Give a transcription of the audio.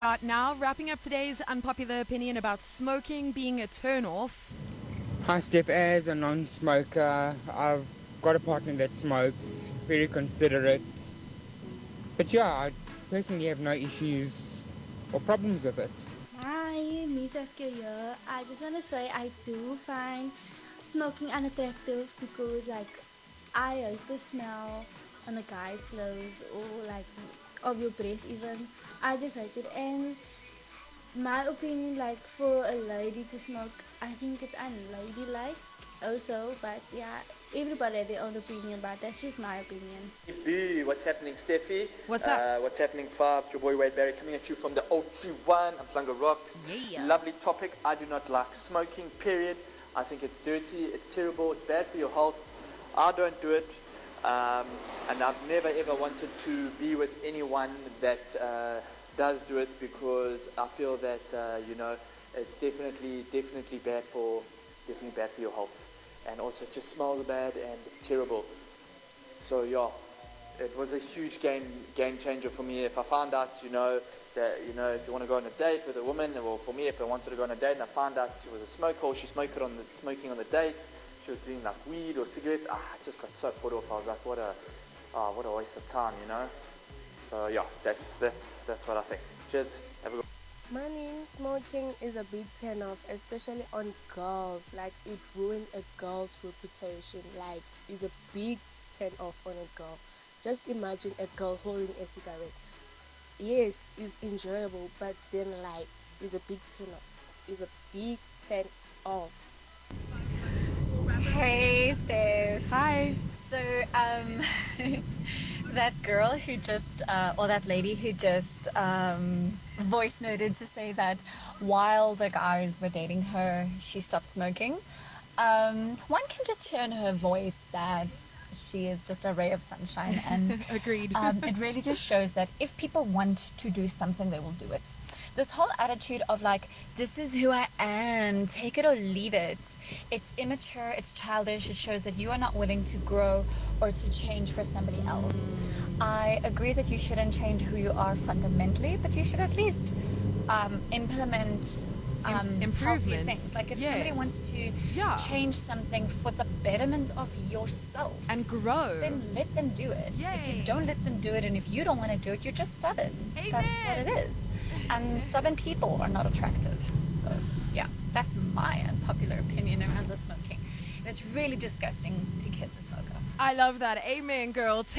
Now, wrapping up today's unpopular opinion about smoking being a turn off. Hi Steph, as a non-smoker, I've got a partner that smokes, very considerate. But yeah, I personally have no issues or problems with it. Hi, Miss Saskia here. I just want to say I do find smoking unattractive because, I hate the smell on a guy's clothes or, of your breath, even. I just hate it. And my opinion, for a lady to smoke, I think it's unladylike also. But yeah, everybody has their own opinion, but that's just my opinion. B, what's happening, Steffi? What's up? What's happening, Fab? Your boy Wade Barry coming at you from the 021. I'm Flunga Rocks. Yeah. Lovely topic. I do not like smoking, period. I think it's dirty, it's terrible, it's bad for your health. I don't do it. And I've never ever wanted to be with anyone that does do it because I feel that, it's definitely bad for your health. And also it just smells bad and it's terrible. So yeah, it was a huge game changer for me. If I found out, that if you want to go on a date with a woman, or for me, if I wanted to go on a date and I found out she was a smoker or she smoked smoking on the date, she was doing like weed or cigarettes. I just got so put off. I was like, what a waste of time, So yeah, that's what I think. Cheers. Have a good. Money, smoking is a big turn off, especially on girls. Like it ruined a girl's reputation. Like it's a big turn off on a girl. Just imagine a girl holding a cigarette. Yes, it's enjoyable, but then it's a big turn off. It's a big turn off. Hey, Steph. Hi. So, that girl who just, or that lady who just voice noted to say that while the guys were dating her, she stopped smoking. One can just hear in her voice that she is just a ray of sunshine, and Agreed. it really just shows that if people want to do something, they will do it. This whole attitude of like, this is who I am, take it or leave it. It's immature, it's childish, it shows that you are not willing to grow or to change for somebody else. I agree that you shouldn't change who you are fundamentally, but you should at least implement healthier Improvements. things. Like if somebody Yes. wants to Yeah. change something for the betterment of yourself, And grow. then let them do it. If you Yay. don't let them do it, and if you don't want to do it, you're just stubborn. That's what it Amen. is. And stubborn people are not attractive. So yeah, that's my unpopular opinion around the smoking. And it's really disgusting to kiss a smoker. I love that. Amen, girl.